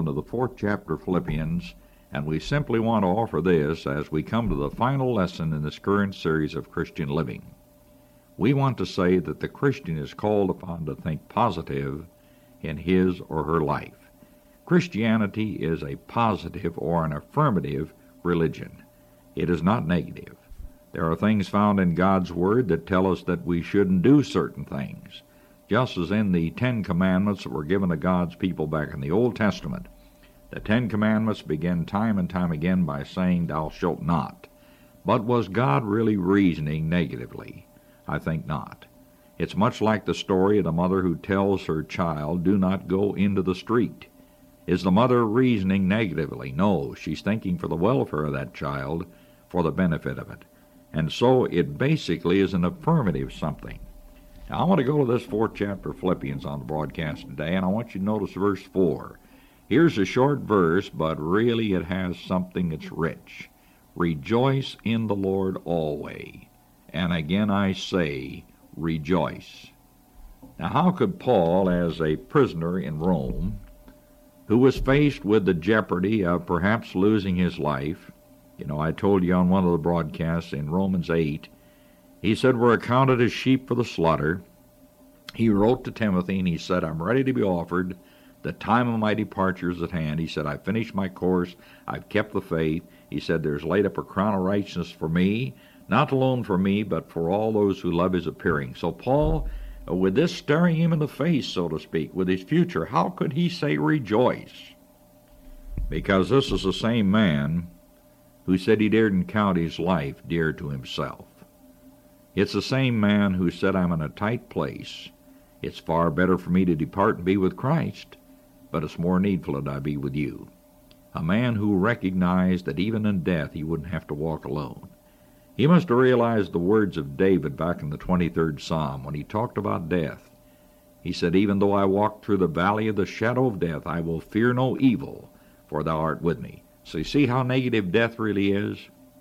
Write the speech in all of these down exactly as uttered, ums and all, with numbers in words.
open to the fourth chapter of Philippians, and we simply want to offer this as we come to the final lesson in this current series of Christian living. We want to say that the Christian is called upon to think positive in his or her life. Christianity is a positive or an affirmative religion. It is not negative. There are things found in God's Word that tell us that we shouldn't do certain things. Just as in the Ten Commandments that were given to God's people back in the Old Testament, the Ten Commandments begin time and time again by saying, "Thou shalt not." But was God really reasoning negatively? I think not. It's much like the story of the mother who tells her child, "Do not go into the street." Is the mother reasoning negatively? No, she's thinking for the welfare of that child, for the benefit of it. And so it basically is an affirmative something. Now, I want to go to this fourth chapter of Philippians on the broadcast today, and I want you to notice verse four. Here's a short verse, but really it has something that's rich. Rejoice in the Lord always. And again I say, rejoice. Now, how could Paul, as a prisoner in Rome, who was faced with the jeopardy of perhaps losing his life, you know, I told you on one of the broadcasts in Romans eight, he said, we're accounted as sheep for the slaughter. He wrote to Timothy and he said, I'm ready to be offered. The time of my departure is at hand. He said, I've finished my course. I've kept the faith. He said, there's laid up a crown of righteousness for me, not alone for me, but for all those who love his appearing. So Paul, with this staring him in the face, so to speak, with his future, how could he say rejoice? Because this is the same man who said he daredn't count his life dear to himself. It's the same man who said, I'm in a tight place. It's far better for me to depart and be with Christ, but it's more needful that I be with you. A man who recognized that even in death he wouldn't have to walk alone. He must have realized the words of David back in the twenty-third Psalm when he talked about death. He said, even though I walk through the valley of the shadow of death, I will fear no evil, for thou art with me. So you see how negative death really is?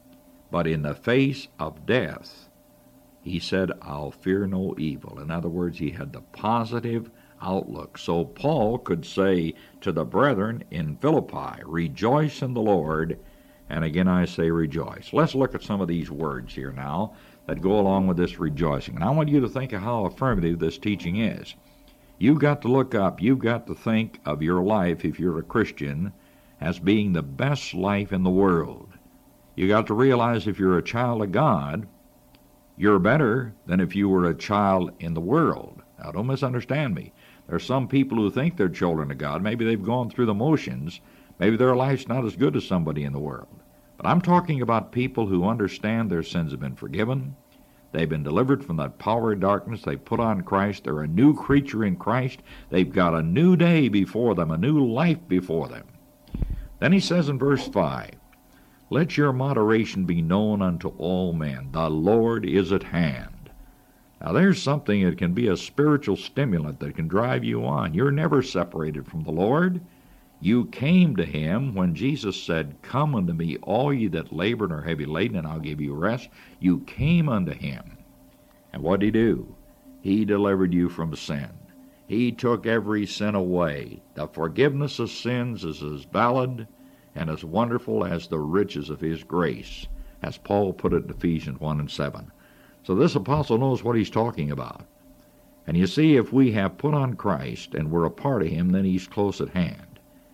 But in the face of death, he said, I'll fear no evil. In other words, he had the positive outlook. So Paul could say to the brethren in Philippi, rejoice in the Lord, and again I say rejoice. Let's look at some of these words here now that go along with this rejoicing. And I want you to think of how affirmative this teaching is. You've got to look up, you've got to think of your life, if you're a Christian, as being the best life in the world. You got to realize if you're a child of God, you're better than if you were a child in the world. Now, don't misunderstand me. There are some people who think they're children of God. Maybe they've gone through the motions. Maybe their life's not as good as somebody in the world. But I'm talking about people who understand their sins have been forgiven. They've been delivered from that power of darkness. They've put on Christ. They're a new creature in Christ. They've got a new day before them, a new life before them. Then he says in verse five, let your moderation be known unto all men. The Lord is at hand. Now there's something that can be a spiritual stimulant that can drive you on. You're never separated from the Lord. You came to him when Jesus said, come unto me, all ye that labor and are heavy laden, and I'll give you rest. You came unto him. And what did he do? He delivered you from sin. He took every sin away. The forgiveness of sins is as valid and as wonderful as the riches of his grace, as Paul put it in Ephesians one and seven. So this apostle knows what he's talking about. And you see, if we have put on Christ and we're a part of him, then he's close at hand.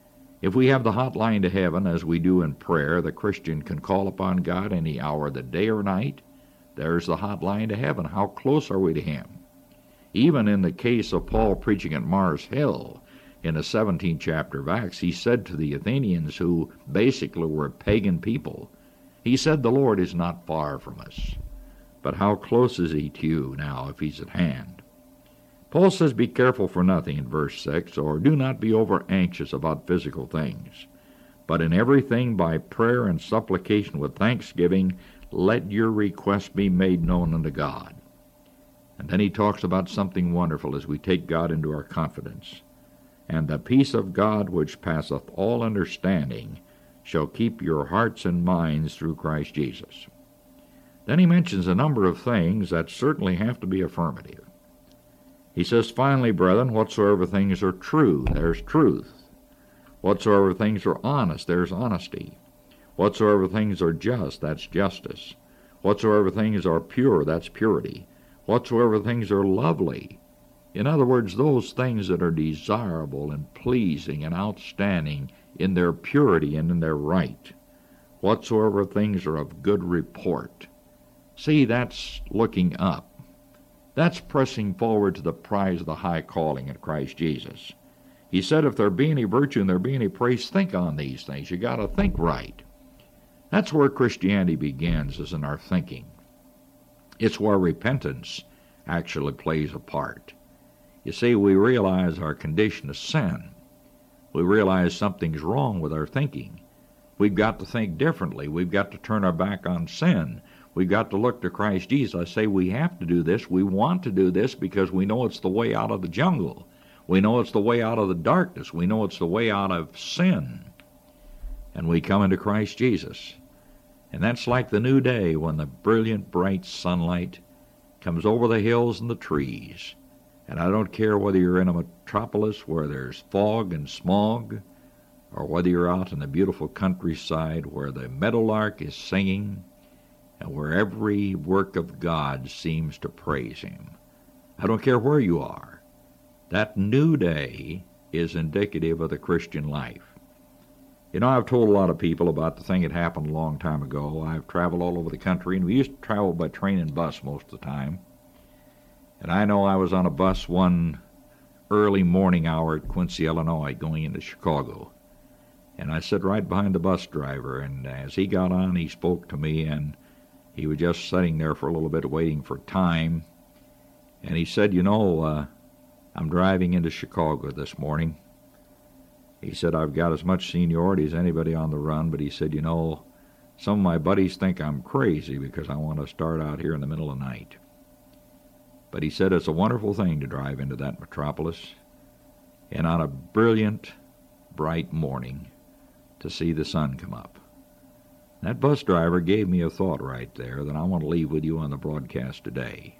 If we have the hotline to heaven, as we do in prayer, the Christian can call upon God any hour of the day or night. There's the hotline to heaven. How close are we to him? Even in the case of Paul preaching at Mars Hill, in the seventeenth chapter of Acts, he said to the Athenians, who basically were pagan people, he said, the Lord is not far from us. But how close is he to you now if he's at hand? Paul says, be careful for nothing in verse six, or do not be over anxious about physical things, but in everything by prayer and supplication with thanksgiving, let your requests be made known unto God. And then he talks about something wonderful as we take God into our confidence. And the peace of God which passeth all understanding shall keep your hearts and minds through Christ Jesus. Then he mentions a number of things that certainly have to be affirmative. He says, finally, brethren, whatsoever things are true, there's truth. Whatsoever things are honest, there's honesty. Whatsoever things are just, that's justice. Whatsoever things are pure, that's purity. Whatsoever things are lovely. In other words, those things that are desirable and pleasing and outstanding in their purity and in their right. Whatsoever things are of good report. See, that's looking up. That's pressing forward to the prize of the high calling in Christ Jesus. He said, if there be any virtue and there be any praise, think on these things. You got to think right. That's where Christianity begins, is in our thinking. It's where repentance actually plays a part. You see, we realize our condition is sin. We realize something's wrong with our thinking. We've got to think differently. We've got to turn our back on sin. We've got to look to Christ Jesus. I say we have to do this. We want to do this because we know it's the way out of the jungle. We know it's the way out of the darkness. We know it's the way out of sin. And we come into Christ Jesus. And that's like the new day when the brilliant, bright sunlight comes over the hills and the trees. And I don't care whether you're in a metropolis where there's fog and smog, or whether you're out in the beautiful countryside where the meadowlark is singing, and where every work of God seems to praise Him. I don't care where you are. That new day is indicative of the Christian life. You know, I've told a lot of people about the thing that happened a long time ago. I've traveled all over the country, and we used to travel by train and bus most of the time. And I know I was on a bus one early morning hour at Quincy, Illinois, going into Chicago. And I sat right behind the bus driver, and as he got on, he spoke to me, and he was just sitting there for a little bit waiting for time. And he said, you know, uh, I'm driving into Chicago this morning. He said, I've got as much seniority as anybody on the run, but he said, you know, some of my buddies think I'm crazy because I want to start out here in the middle of the night. But he said it's a wonderful thing to drive into that metropolis, and on a brilliant, bright morning to see the sun come up. That bus driver gave me a thought right there that I want to leave with you on the broadcast today.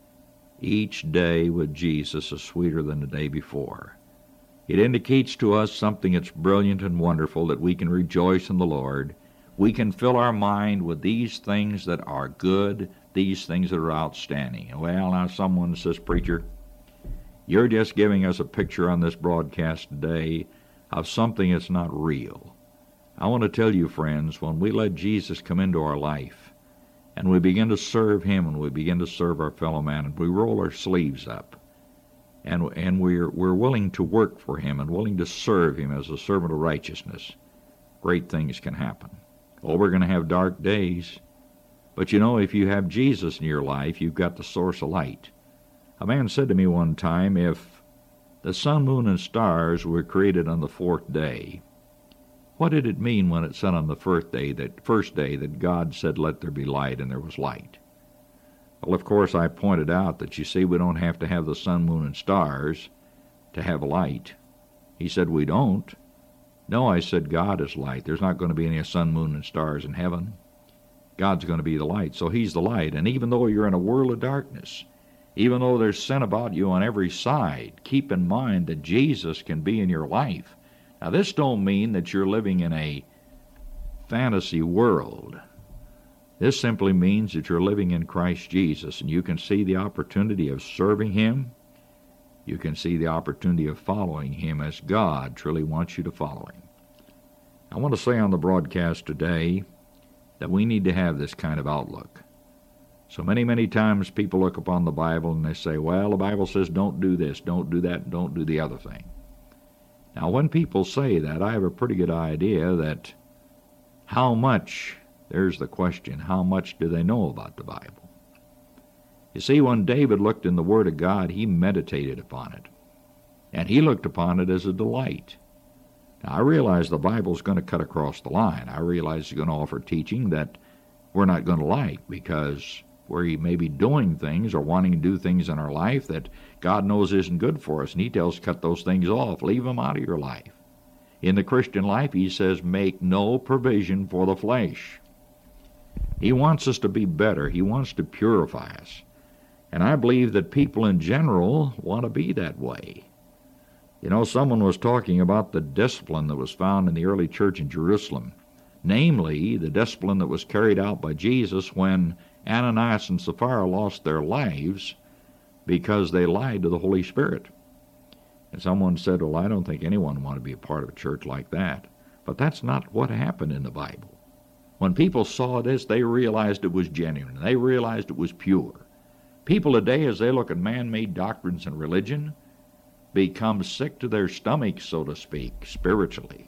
Each day with Jesus is sweeter than the day before. It indicates to us something that's brilliant and wonderful, that we can rejoice in the Lord. We can fill our mind with these things that are good, these things that are outstanding. Well, now someone says, preacher, you're just giving us a picture on this broadcast today of something that's not real. I want to tell you, friends, when we let Jesus come into our life and we begin to serve Him and we begin to serve our fellow man and we roll our sleeves up and and we're, we're willing to work for Him and willing to serve Him as a servant of righteousness, great things can happen. Oh, we're going to have dark days. But you know, if you have Jesus in your life, you've got the source of light. A man said to me one time, if the sun, moon, and stars were created on the fourth day, what did it mean when it said on the first day that first day that God said, let there be light, and there was light? Well, of course, I pointed out that, you see, we don't have to have the sun, moon, and stars to have light. He said, we don't. No, I said, God is light. There's not going to be any sun, moon, and stars in heaven. God's going to be the light, so He's the light. And even though you're in a world of darkness, even though there's sin about you on every side, keep in mind that Jesus can be in your life. Now, this don't mean that you're living in a fantasy world. This simply means that you're living in Christ Jesus, and you can see the opportunity of serving Him. You can see the opportunity of following Him as God truly wants you to follow Him. I want to say on the broadcast today that we need to have this kind of outlook. So many, many times people look upon the Bible and they say, well, the Bible says don't do this, don't do that, don't do the other thing. Now, when people say that, I have a pretty good idea that how much, there's the question, how much do they know about the Bible? You see, when David looked in the Word of God, he meditated upon it, and he looked upon it as a delight. Now, I realize the Bible's going to cut across the line. I realize it's going to offer teaching that we're not going to like, because we may be doing things or wanting to do things in our life that God knows isn't good for us, and He tells us to cut those things off. Leave them out of your life. In the Christian life, He says, make no provision for the flesh. He wants us to be better. He wants to purify us. And I believe that people in general want to be that way. You know, someone was talking about the discipline that was found in the early church in Jerusalem, namely the discipline that was carried out by Jesus when Ananias and Sapphira lost their lives because they lied to the Holy Spirit. And someone said, well, I don't think anyone would want to be a part of a church like that. But that's not what happened in the Bible. When people saw this, they realized it was genuine. They realized it was pure. People today, as they look at man-made doctrines and religion, become sick to their stomachs, so to speak, spiritually.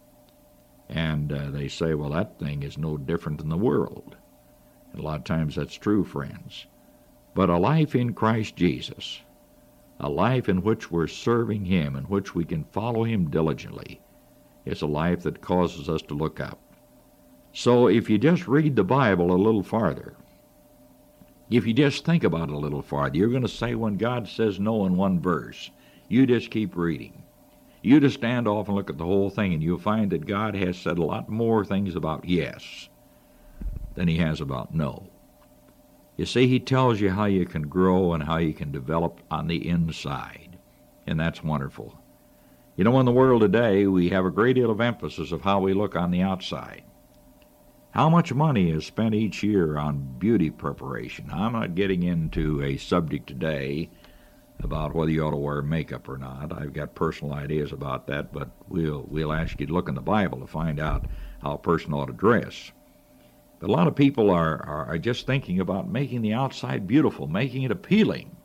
And uh, they say, well, that thing is no different than the world. And a lot of times that's true, friends. But a life in Christ Jesus, a life in which we're serving Him, in which we can follow Him diligently, is a life that causes us to look up. So if you just read the Bible a little farther, if you just think about it a little farther, you're going to say when God says no in one verse, you just keep reading. You just stand off and look at the whole thing, and you'll find that God has said a lot more things about yes than He has about no. You see, He tells you how you can grow and how you can develop on the inside, and that's wonderful. You know, in the world today, we have a great deal of emphasis of how we look on the outside. How much money is spent each year on beauty preparation? I'm not getting into a subject today about whether you ought to wear makeup or not. I've got personal ideas about that, but we'll we'll ask you to look in the Bible to find out how a person ought to dress. But a lot of people are, are, are just thinking about making the outside beautiful, making it appealing.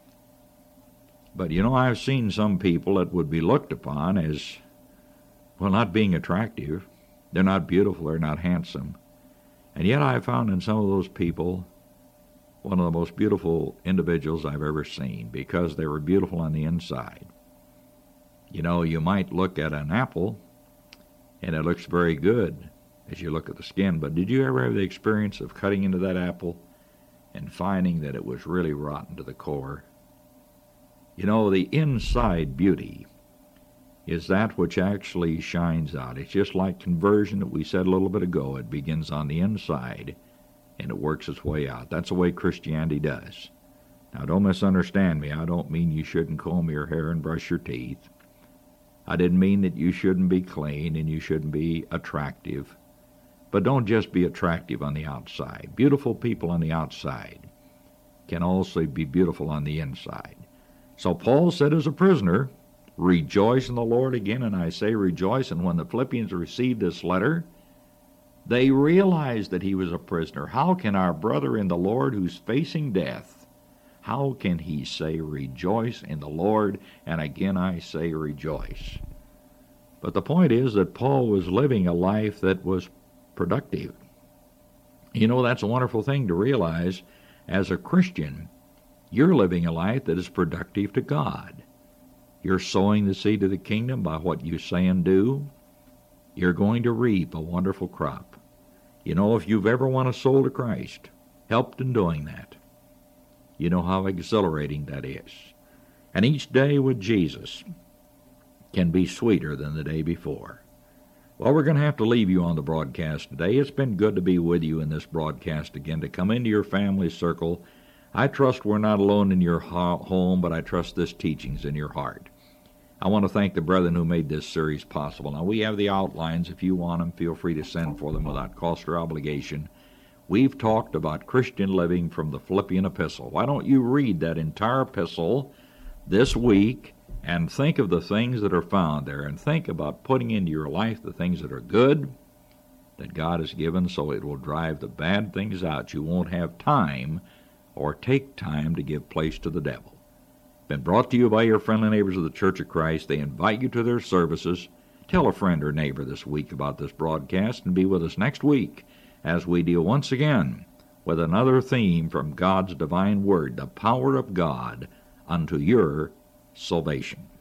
But, you know, I've seen some people that would be looked upon as, well, not being attractive. They're not beautiful, they're not handsome. And yet I found in some of those people one of the most beautiful individuals I've ever seen because they were beautiful on the inside. You know, you might look at an apple and it looks very good as you look at the skin, but did you ever have the experience of cutting into that apple and finding that it was really rotten to the core? You know, the inside beauty is that which actually shines out. It's just like conversion that we said a little bit ago. It begins on the inside, and it works its way out. That's the way Christianity does. Now, don't misunderstand me. I don't mean you shouldn't comb your hair and brush your teeth. I didn't mean that you shouldn't be clean and you shouldn't be attractive. But don't just be attractive on the outside. Beautiful people on the outside can also be beautiful on the inside. So Paul said as a prisoner, rejoice in the Lord. Again, and I say rejoice. And when the Philippians received this letter, they realized that he was a prisoner. How can our brother in the Lord who's facing death, how can he say rejoice in the Lord? And again I say rejoice. But the point is that Paul was living a life that was productive. You know, that's a wonderful thing to realize. As a Christian, you're living a life that is productive to God. You're sowing the seed of the kingdom by what you say and do. You're going to reap a wonderful crop. You know, if you've ever won a soul to Christ, helped in doing that, you know how exhilarating that is. And each day with Jesus can be sweeter than the day before. Well, we're going to have to leave you on the broadcast today. It's been good to be with you in this broadcast again, to come into your family circle. I trust we're not alone in your home, but I trust this teaching's in your heart. I want to thank the brethren who made this series possible. Now, we have the outlines. If you want them, feel free to send for them without cost or obligation. We've talked about Christian living from the Philippian epistle. Why don't you read that entire epistle this week and think of the things that are found there, and think about putting into your life the things that are good that God has given, so it will drive the bad things out. You won't have time or take time to give place to the devil. Been brought to you by your friendly neighbors of the Church of Christ. They invite you to their services. Tell a friend or neighbor this week about this broadcast, and be with us next week as we deal once again with another theme from God's divine word, the power of God unto your salvation.